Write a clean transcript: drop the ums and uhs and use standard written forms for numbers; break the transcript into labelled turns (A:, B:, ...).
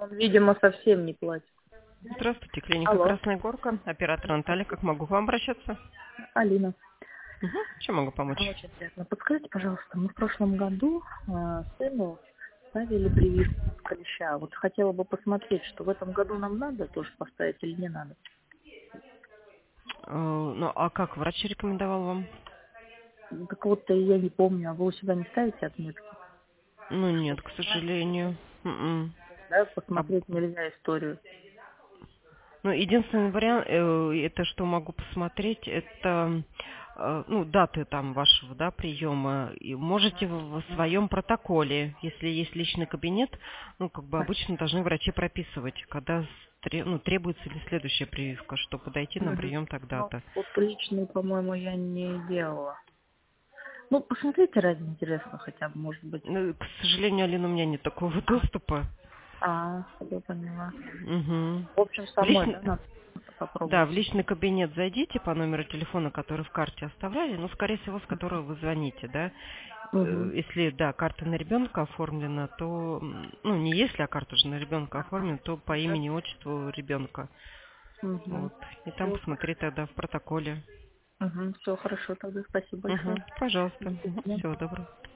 A: Он, видимо, совсем не платит.
B: Здравствуйте, клиника
A: Алло,
B: Красная Горка. Оператор Наталья, как могу к вам обращаться?
A: Алина.
B: Угу. Чем могу помочь?
A: Очень приятно. Подскажите, пожалуйста, мы в прошлом году сыну ставили прививку от клеща. Вот хотела бы посмотреть, что в этом году нам надо тоже поставить или не надо.
B: Ну, а как врач рекомендовал вам?
A: Так вот, я не помню, а вы у себя не ставите отметки?
B: Ну, нет,
A: Что,
B: к сожалению.
A: да,
B: А,
A: посмотреть нельзя историю.
B: ну, единственный вариант, это что могу посмотреть, это ну, даты там вашего, да, приема. И можете в своем протоколе, если есть личный кабинет, ну, как бы обычно должны врачи прописывать, когда ну, требуется ли следующая прививка, чтобы подойти на
A: Мгм.
B: прием
A: Ну,
B: тогда-то.
A: вот личный, по-моему, я не делала. Ну, посмотрите, ради интересно хотя бы, может быть.
B: Ну, к сожалению, Алина, у меня нет такого доступа.
A: Я поняла.
B: Мгм.
A: В общем,
B: В
A: самой,
B: личный,
A: да, надо
B: да, в
A: попробовать.
B: личный кабинет зайдите по номеру телефона, который в карте оставляли, ну, скорее всего, с которого вы звоните, да.
A: Угу.
B: Если, да, карта на ребенка оформлена, то, ну, не если, а карта уже на ребенка оформлена, то по
A: Да.
B: имени, отчеству ребенка.
A: Угу.
B: Вот. И там
A: Все,
B: посмотреть тогда в протоколе.
A: Все хорошо, тогда спасибо большое.
B: Пожалуйста.
A: До свидания.
B: Всего доброго.